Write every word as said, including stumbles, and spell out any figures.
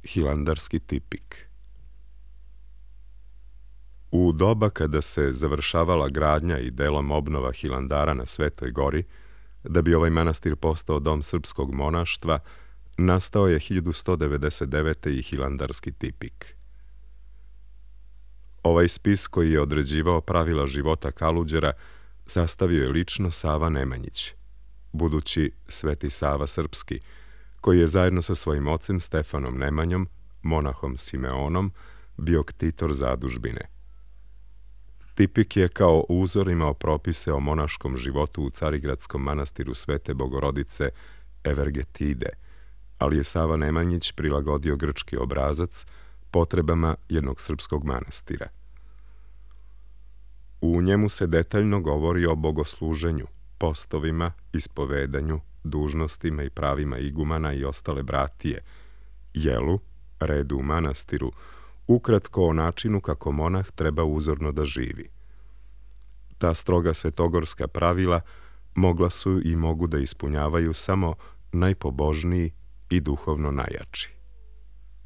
Hilandarski tipik. U doba kada se završavala gradnja i delom obnova Hilandara na Svetoj gori, da bi ovaj manastir postao dom srpskog monaštva, nastao je hiljadu sto devedeset devete. i Hilandarski tipik. Ovaj spis koji je određivao pravila života Kaluđera sastavio je lično Sava Nemanjić, budući Sveti Sava Srpski, koji je zajedno sa svojim ocem Stefanom Nemanjom, monahom Simeonom, bio ktitor zadužbine. Tipik je kao uzor imao propise o monaškom životu u carigradskom manastiru Svete Bogorodice Evergetide, ali je Sava Nemanjić prilagodio grčki obrazac potrebama jednog srpskog manastira. U njemu se detaljno govori o bogosluženju, postovima, ispovedanju, dužnostima i pravima igumana i ostale bratije, jelu, redu u manastiru, ukratko o načinu kako monah treba uzorno da živi. Ta stroga svetogorska pravila mogla su i mogu da ispunjavaju samo najpobožniji i duhovno najjači.